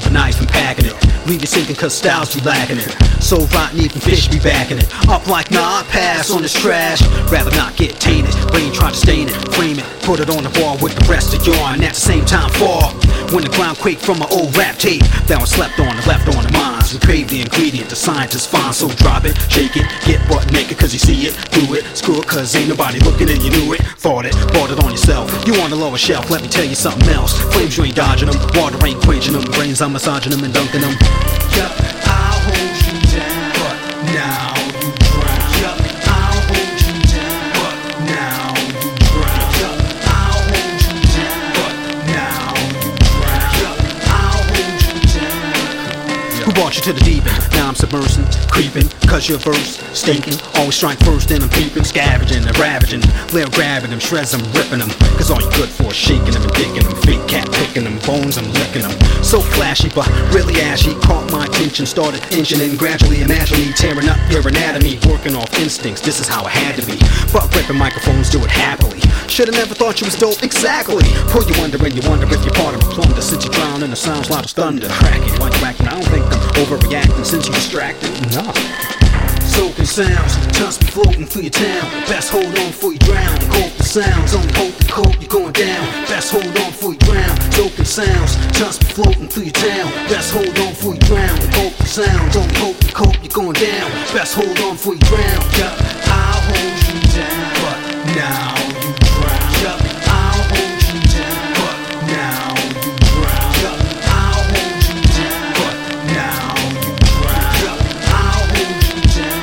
a knife and packing it. Leave you sinking cause styles be lacking it. So rotten even fish be backing it. Up like nah, pass on this trash. Rather not get tainted. Rain try to stain it, frame it. Put it on the bar with the rest of yarn. At the same time fall. When the ground quaked from my old rap tape. That was slept on and left on the minds. We crave the ingredient the scientists find. So drop it, shake it, get butt naked cause you see it. Do it, screw it cause ain't nobody looking and you knew it. Thought it, bought it on yourself. You on the lower shelf, let me tell you something else. Flames you ain't dodging them, water ain't quenching them. Brains I'm massaging them and dunking them. Yup, I'll hold you down, but now you drown. Yup, I'll hold you down, but now you drown. Yup, I'll hold you down, but now you drown. Yup, I'll hold you down. Who brought you to the deep end? Now I'm submersing, creeping, cause your verse stinking. Always strike first, then I'm peeping, scavenging and ravaging. Lair grabbing them, shreds I'm ripping them. Cause all you good for is shaking them and digging them. Fake cat picking them, bones I'm licking them. So flashy, but really ashy. Caught my attention, started inching in. Gradually imagine me tearing up your anatomy. Working off instincts, this is how it had to be. But ripping microphones, do it happily. Should've never thought you was dope, exactly. Pull you under and you wonder if you're part of a plunder. Since you drown in the sounds loud as thunder. Cracking, while you acting, I don't think I'm overreacting. Since you distracted, no. Soaking sounds, just be floating through your town. Best hold on before you drown. Cope the sounds, only hope the cope, you're going down. Best hold on before you drown. Soaking sounds, just be floating through your town. Best hold on before you drown. Cope the sounds, only hope the cope, you're going down. Best hold on before you drown. Yup, I'll hold you down, but now you drown. Yup, I'll hold you down, but now you drown. Yup, I'll hold you down, but now you drown. Yup, I'll hold you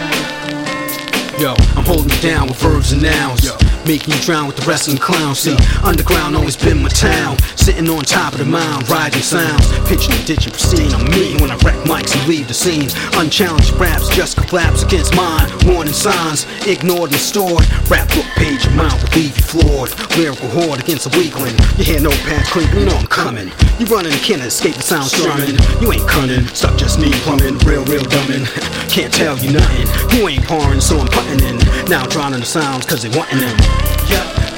down. Yo, I'm holding you down with verbs and nouns. Yo, making you drown with the rest of them clowns. See, underground always been my town. Sitting on top of the mound, riding sounds. Pitching and ditching pristine. I'm mean when I wreck mics and leave the scene. Unchallenged raps just collapse against mine. Warning signs, ignored and stored. Rap book page amount will leave you floored. Lyrical horde against a weakling. You hear notepad clinking, you know I'm coming. You running and can't escape the sound strumming. You ain't cunning, stuff just need plumbing. Real dumbing. Can't tell you nothing. You ain't pouring, so I'm putting in. Now drowning the sounds cause they wantin' them. Yup,